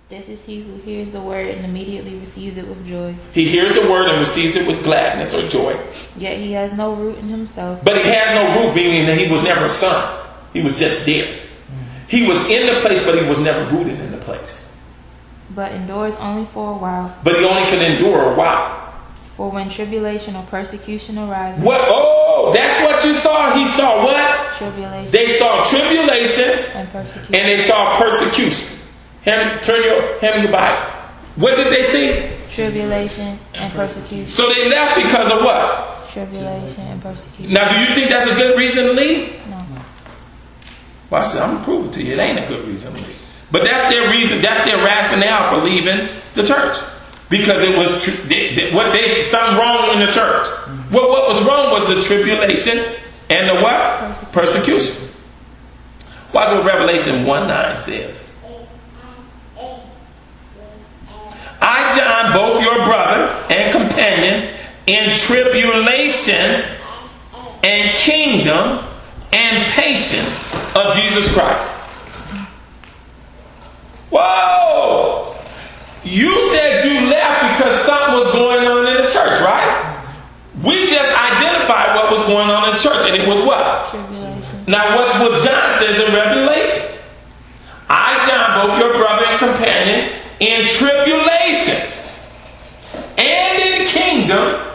This is he who hears the word and immediately receives it with joy. He hears the word and receives it with gladness or joy. Yet he has no root in himself. But he has no root, meaning that he was never a son. He was just there. He was in the place, but he was never rooted in the place. But endures only for a while. But he only can endure a while. For when tribulation or persecution arises. What? Oh, that's what you saw. He saw what? Tribulation. They saw tribulation And persecution. and they saw persecution. Turn your Bible. What did they see? Tribulation and persecution. So they left because of what? Tribulation and persecution. Now, do you think that's a good reason to leave? No. Well, I said, I'm going to prove it to you. It ain't a good reason to leave. But that's their reason. That's their rationale for leaving the church. Because it was something wrong in the church. Well, what was wrong was the tribulation and the what? Persecution. Watch what Revelation 1:9 says. I, John, both your brother and companion, in tribulations and kingdom and patience of Jesus Christ. Whoa! You said you left because something was going on in the church, right? We just identified what was going on in the church, and it was what? Tribulation. Now, what John says in Revelation. I, John, both your brother and companion, in tribulations and in kingdom